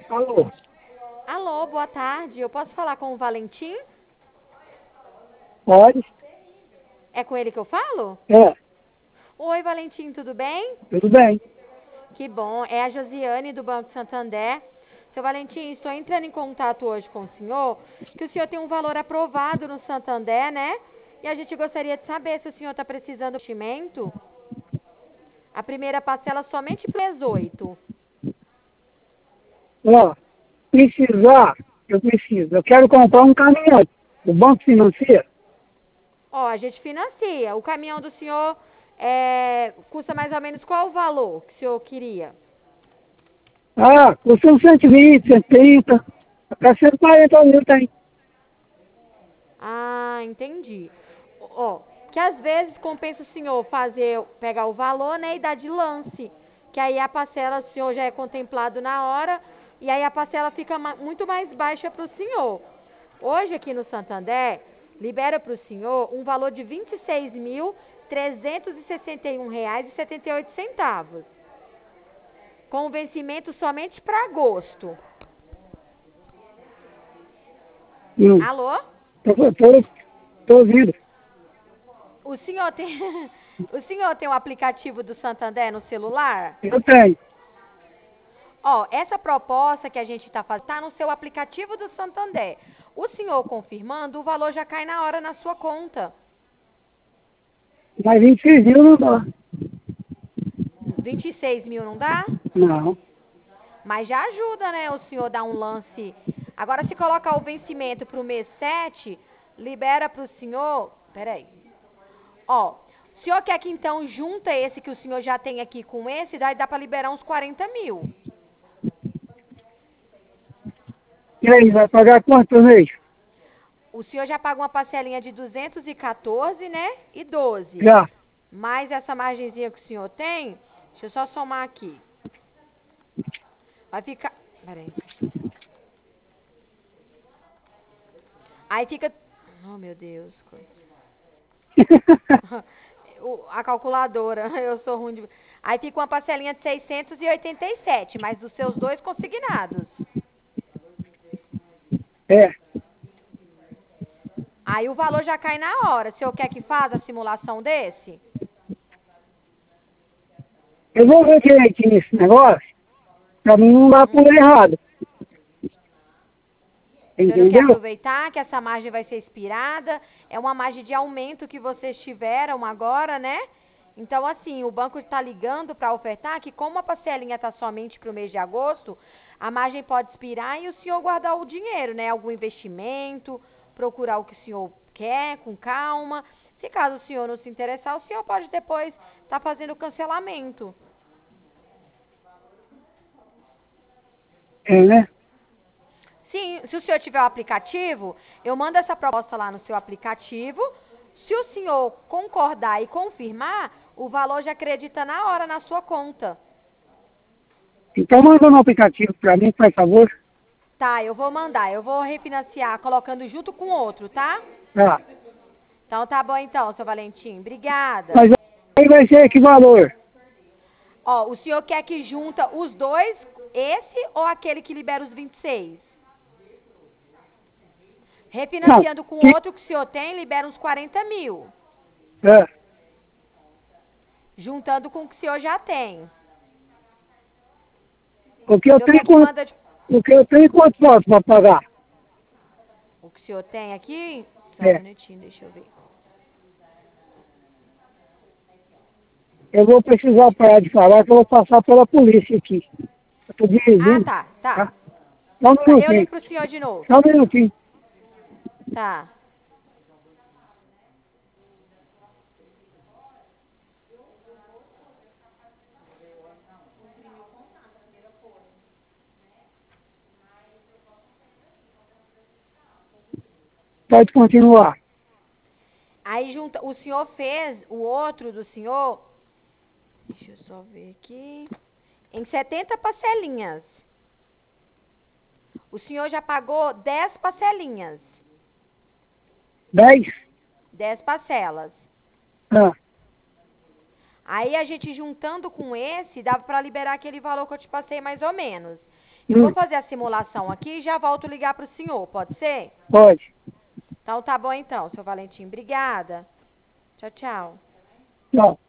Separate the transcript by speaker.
Speaker 1: Alô?
Speaker 2: Alô, boa tarde. Eu posso falar com o Valentim?
Speaker 1: Pode?
Speaker 2: É com ele que eu falo?
Speaker 1: É,
Speaker 2: Oi, Valentim, tudo bem?
Speaker 1: tudo bem.
Speaker 2: Que bom. É a Josiane do Banco Santander. Seu Valentim, estou entrando em contato hoje com o senhor, que o senhor tem um valor aprovado no Santander, né? E a gente gostaria de saber se o senhor está precisando de investimento. A primeira parcela somente para 18.
Speaker 1: Ó, precisar, eu preciso. Eu quero comprar um caminhão. O banco financia?
Speaker 2: Ó, a gente financia. O caminhão do senhor custa mais ou menos qual o valor que o senhor queria?
Speaker 1: Ah, custa uns 120, 130, até 140 mil tem.
Speaker 2: Ah, entendi. Ó, que às vezes compensa o senhor pegar o valor, né, e dar de lance. Que aí a parcela, o senhor já é contemplado na hora, e aí a parcela fica muito mais baixa para o senhor. Hoje aqui no Santander, libera para o senhor um valor de R$ 26.361,78, com vencimento somente para agosto.
Speaker 1: Hum,
Speaker 2: Alô?
Speaker 1: tô ouvindo.
Speaker 2: O senhor tem, o senhor tem um aplicativo do Santander no celular?
Speaker 1: Eu tenho.
Speaker 2: Ó, essa proposta que a gente está fazendo está no seu aplicativo do Santander. O senhor confirmando, o valor já cai na hora na sua conta.
Speaker 1: Mas 26 mil não dá.
Speaker 2: 26 mil não dá?
Speaker 1: Não.
Speaker 2: Mas já ajuda, né, o senhor dar um lance. Agora, se colocar o vencimento para o mês 7, libera para o senhor. Peraí. Ó, o senhor quer que então junta esse que o senhor já tem aqui com esse, daí dá para liberar uns 40 mil.
Speaker 1: E aí, vai pagar quanto por mês?
Speaker 2: O senhor já pagou uma parcelinha de 214, né? E 12.
Speaker 1: Já.
Speaker 2: Mais essa margenzinha que o senhor tem, deixa eu só somar aqui. Vai ficar. Peraí. Aí fica. Oh, meu Deus. A calculadora, eu sou ruim de. Aí fica uma parcelinha de 687, mais dos seus dois consignados.
Speaker 1: É.
Speaker 2: Aí o valor já cai na hora. O senhor quer que faça a simulação desse?
Speaker 1: Eu vou ver direitinho esse negócio, pra mim não dar por errado.
Speaker 2: O senhor não quer
Speaker 1: Entendeu?
Speaker 2: aproveitar que essa margem vai ser expirada? É uma margem de aumento que vocês tiveram agora, né? Então, assim, o banco está ligando para ofertar que como a parcelinha está somente para o mês de agosto, a margem pode expirar e o senhor guardar o dinheiro, né? Algum investimento, procurar o que o senhor quer com calma. Se caso o senhor não se interessar, o senhor pode depois estar fazendo o cancelamento.
Speaker 1: É, né?
Speaker 2: Sim, se o senhor tiver o aplicativo, eu mando essa proposta lá no seu aplicativo. Se o senhor concordar e confirmar, o valor já acredita na hora na sua conta.
Speaker 1: Então manda um aplicativo pra mim, por favor.
Speaker 2: Tá, eu vou mandar. Eu vou refinanciar colocando junto com outro, tá?
Speaker 1: Tá.
Speaker 2: Então tá bom então, seu Valentim. Obrigada.
Speaker 1: Mas aí vai ser que valor?
Speaker 2: Ó, o senhor quer que junta os dois, esse ou aquele que libera os 26?
Speaker 1: Não.
Speaker 2: Refinanciando com
Speaker 1: Que,
Speaker 2: outro que o senhor tem, libera uns 40 mil.
Speaker 1: é,
Speaker 2: Juntando com o que o senhor já tem.
Speaker 1: o que
Speaker 2: O
Speaker 1: eu
Speaker 2: senhor
Speaker 1: tenho
Speaker 2: quer que manda de...
Speaker 1: o que eu tenho quanto posso para pagar?
Speaker 2: O que o senhor tem aqui? Só um
Speaker 1: É.
Speaker 2: minutinho, deixa eu ver.
Speaker 1: Eu vou precisar parar de falar que eu vou passar pela polícia aqui. Eu tô
Speaker 2: Ah,
Speaker 1: dirigindo,
Speaker 2: tá, tá.
Speaker 1: tá? Só um
Speaker 2: Tá, eu
Speaker 1: minutinho.
Speaker 2: ligo pro senhor de novo.
Speaker 1: Só um minutinho.
Speaker 2: Tá.
Speaker 1: Pode continuar.
Speaker 2: Aí junta, o senhor fez o outro do senhor, deixa eu só ver aqui, em 70 parcelinhas. O senhor já pagou 10 parcelinhas,
Speaker 1: 10?
Speaker 2: 10 parcelas.
Speaker 1: Ah,
Speaker 2: Aí a gente juntando com esse, dava para liberar aquele valor que eu te passei mais ou menos. Eu vou fazer a simulação aqui e já volto ligar para o senhor, pode ser?
Speaker 1: Pode.
Speaker 2: Então tá bom então, seu Valentim. Obrigada. Tchau, tchau.
Speaker 1: Tchau.